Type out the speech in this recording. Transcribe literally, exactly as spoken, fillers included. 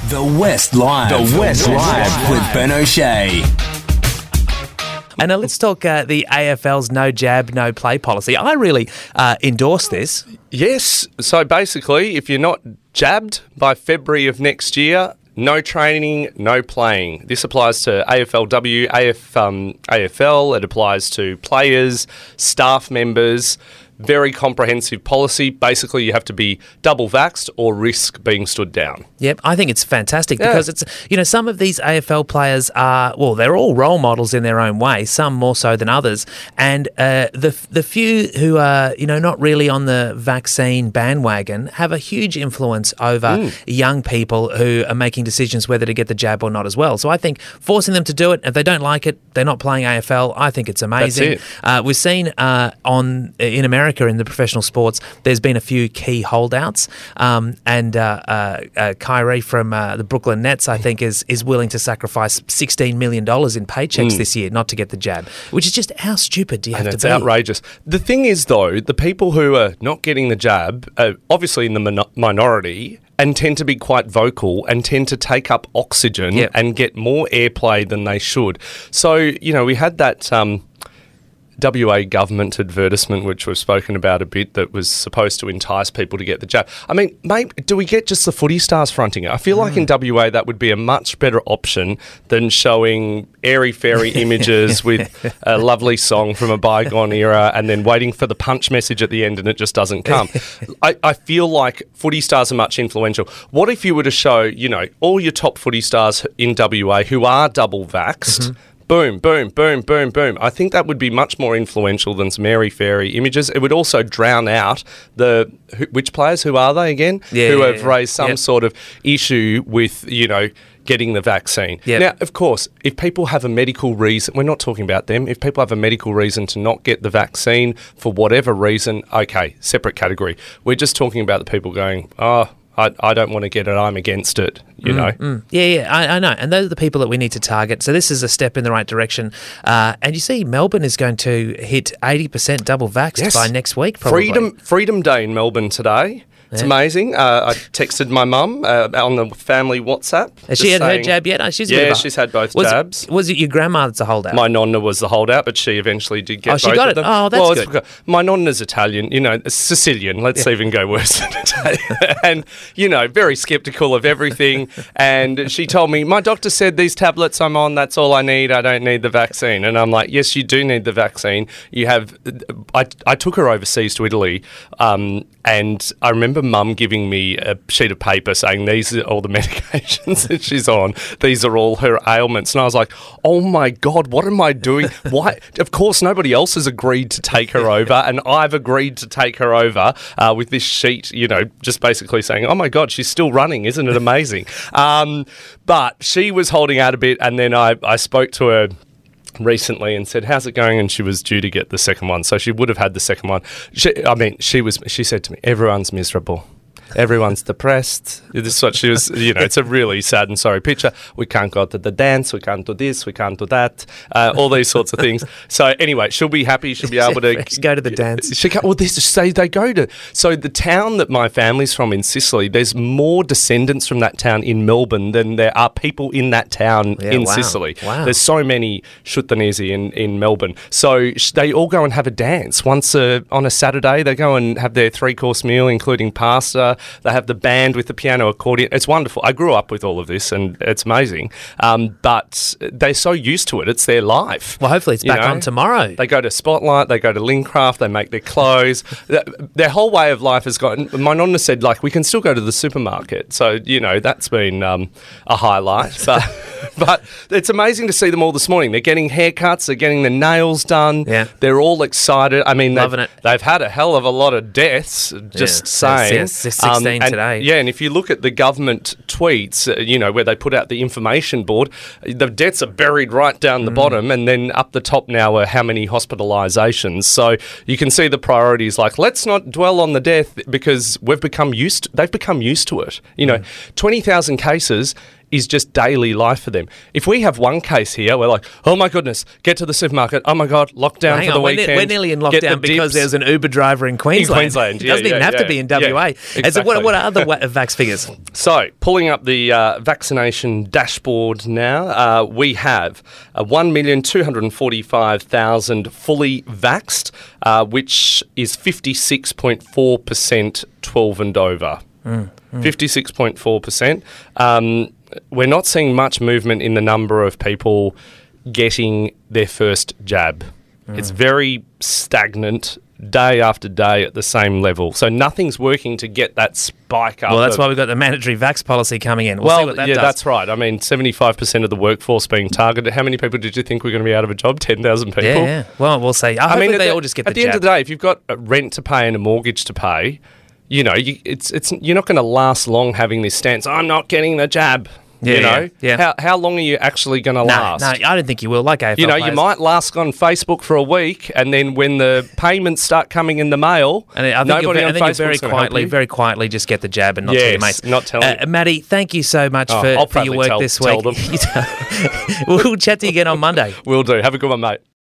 The West Live. The West Live with Ben O'Shea. And now let's talk uh, the A F L's no jab, no play policy. I really uh, endorse this. Yes. So basically, if you're not jabbed by February of next year, no training, no playing. This applies to A F L W, A F, um, A F L. It applies to players, staff members. Very comprehensive policy. Basically, you have to be double vaxxed or risk being stood down. Yep, I think it's fantastic Yeah. because it's, you know, some of these A F L players are, well, they're all role models in their own way, some more so than others. And uh, the the few who are, you know, not really on the vaccine bandwagon have a huge influence over Mm. young people who are making decisions whether to get the jab or not as well. So I think forcing them to do it, if they don't like it, they're not playing A F L. I think it's amazing. That's it. Uh, we've seen uh, on in America in the professional sports, there's been a few key holdouts, um, and uh, uh, uh, Kyrie from uh, the Brooklyn Nets, I think, is is willing to sacrifice sixteen million dollars in paychecks Mm. this year not to get the jab, which is just how stupid do you have And to it's be? outrageous. The thing is, though, the people who are not getting the jab are obviously in the min- minority and tend to be quite vocal and tend to take up oxygen Yep. and get more airplay than they should. So, you know, we had that um, W A government advertisement, which we've spoken about a bit, that was supposed to entice people to get the jab. I mean, mate, do we get just the footy stars fronting it? I feel like in W A that would be a much better option than showing airy-fairy images with a lovely song from a bygone era and then waiting for the punch message at the end and it just doesn't come. I, I feel like footy stars are much influential. What if you were to show, you know, all your top footy stars in W A who are double vaxxed, mm-hmm. Boom, boom, boom, boom, boom. I think that would be much more influential than some airy-fairy images. It would also drown out the... Who, which players? Who are they again? Yeah, who yeah, have yeah. raised some Yep. sort of issue with, you know, getting the vaccine. Yep. Now, of course, if people have a medical reason... We're not talking about them. If people have a medical reason to not get the vaccine for whatever reason, okay, separate category. We're just talking about the people going, oh... I, I don't want to get it, I'm against it, you know. Mm. Yeah, yeah, I, I know. And those are the people that we need to target. So this is a step in the right direction. Uh, and you see, Melbourne is going to hit eighty percent double vaxxed Yes. by next week, probably. Freedom Freedom Day in Melbourne today. It's Yeah. amazing. Uh, I texted my mum uh, on the family WhatsApp. Has just she had her saying- jab yet? Oh, she's a Yeah, bit of a- she's had both was jabs. It, was it your grandma that's a holdout? My nonna was the holdout, but she eventually did get Oh, she both got of it. them. Oh, that's well, it's good. because my nonna's Italian, you know, Sicilian. Let's even go worse than Italian. And, you know, very sceptical of everything. And she told me, my doctor said these tablets I'm on, that's all I need. I don't need the vaccine. And I'm like, yes, you do need the vaccine. You have... I, I took her overseas to Italy, um, and I remember Mum giving me a sheet of paper saying these are all the medications that she's on. These are all her ailments. And I was like, oh my God, what am I doing? Why? Of course, nobody else has agreed to take her over, and I've agreed to take her over uh, with this sheet, you know, just basically saying, oh my God, she's still running. Isn't it amazing? um, but she was holding out a bit, and then I, I spoke to her recently and said, how's it going? And she was due to get the second one, so she would have had the second one. She, I mean, she was. She said to me, everyone's miserable. Everyone's depressed. This is what she was, you know, it's a really sad and sorry picture. We can't go to the dance, we can't do this, we can't do that, uh, all these sorts of things. So anyway, she'll be happy, she'll be able to... Go to the dance. She can't, well, this say they go to... So the town that my family's from in Sicily, there's more descendants from that town in Melbourne than there are people in that town Yeah, in wow. Sicily. Wow. There's so many Sciutanesi in, in Melbourne. So sh- they all go and have a dance. Once a, on a Saturday, they go and have their three-course meal, including pasta. They have the band with the piano accordion. It's wonderful. I grew up with all of this, and it's amazing. Um, but they're so used to it. It's their life. Well, hopefully it's You back know? on tomorrow. They go to Spotlight, they go to Lincraft, they make their clothes. Th- their whole way of life has gotten... My nonna said, like, we can still go to the supermarket. So, you know, that's been um, a highlight. But, but it's amazing to see them all this morning. They're getting haircuts, they're getting their nails done. Yeah. They're all excited. I mean, Loving they've, it. they've had a hell of a lot of deaths, just Yeah. saying. Yes, yes, sixteen and, today. Yeah, and if you look at the government tweets, uh, you know, where they put out the information board, the deaths are buried right down the Mm. bottom, and then up the top now are how many hospitalisations. So you can see the priorities, like, let's not dwell on the death because we've become used to, they've become used to it. You know, Mm. twenty thousand cases is just daily life for them. If we have one case here, we're like, oh my goodness, get to the supermarket. Oh my God, lockdown Hang for on, the we're, ne- weekend. we're nearly in Get the lockdown because dips. there's an Uber driver in Queensland. Queensland, It yeah, doesn't even yeah, have yeah. to be in W A. Yeah, And so what, exactly. what are the wa- vax figures? So, pulling up the uh, vaccination dashboard now, uh, we have uh, one million two hundred forty-five thousand fully vaxxed, uh, which is fifty-six point four percent twelve and over. Mm, mm. fifty-six point four percent. Um, we're not seeing much movement in the number of people getting their first jab. Mm. It's very stagnant day after day at the same level. So nothing's working to get that spike up. Well, that's of, why we've got the mandatory vax policy coming in. We'll, well, see what that yeah, does. that's right. I mean, seventy-five percent of the workforce being targeted. How many people did you think were going to be out of a job? ten thousand people? Yeah, yeah. Well, we'll see. I Hopefully mean, they at all just get at the the jab. end of the day, if you've got a rent to pay and a mortgage to pay, you know, you, it's it's you're not going to last long having this stance. I'm not getting the jab. Yeah, you know, yeah, yeah. How how long are you actually going to no, last? no, I don't think you will. Like A F L You know, players. you might last on Facebook for a week, and then when the payments start coming in the mail, And I think nobody you'll, ve- on and then you Facebook's very gonna help quietly, you. very quietly just get the jab and not tell your Yes, mates. not telling Uh, Maddie, thank you so much Oh, for, I'll for your proudly work tell- this tell week. them. we'll chat to you again on Monday. Will do. Have a good one, mate.